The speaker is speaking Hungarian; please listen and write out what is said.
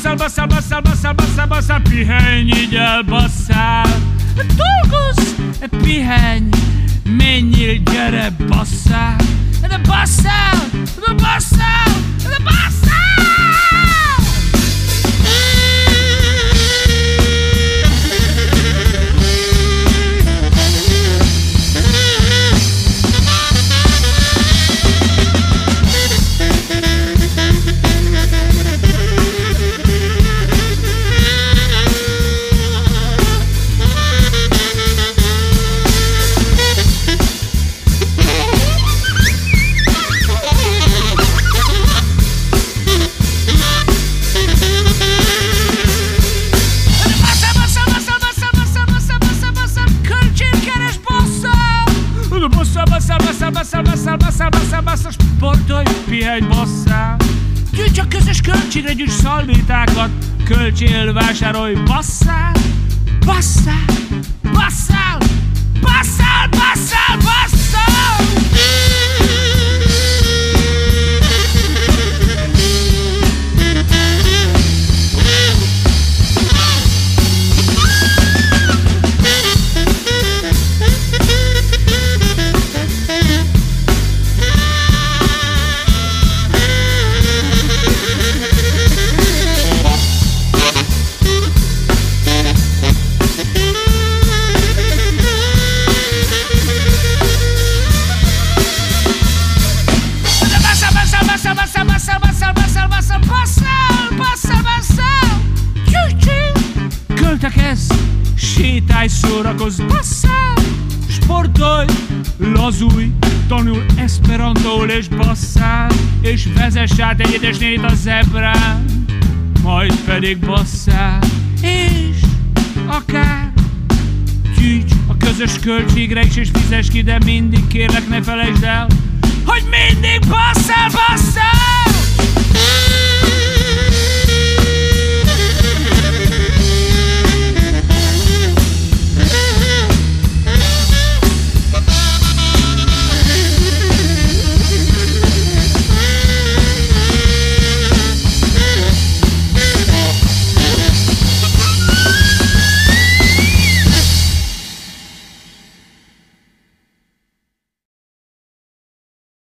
basszál, pihenj, igyel, basszál. Dolgozz, pihenj, menjél, gyere, basszál. De basszál, de basszál, de basszál! Basszál, sportolj, pihenj, basszál. Gyűjts a közös költségre, gyűjts szalvétákat, költsél, vásárolj, basszál, basszál, basszál, basszál, basszál, basszál! Költekezz, sétálj, szórakozz, basszál! Sportolj, lazulj, tanul eszperantóul és basszál, és vezess át egy édesnénit a zebrán, majd pedig basszál, és akár gyűjts a közös költségre is, és fizess ki, de mindig kérlek, ne felejtsd el, hogy mindig basszál, basszál!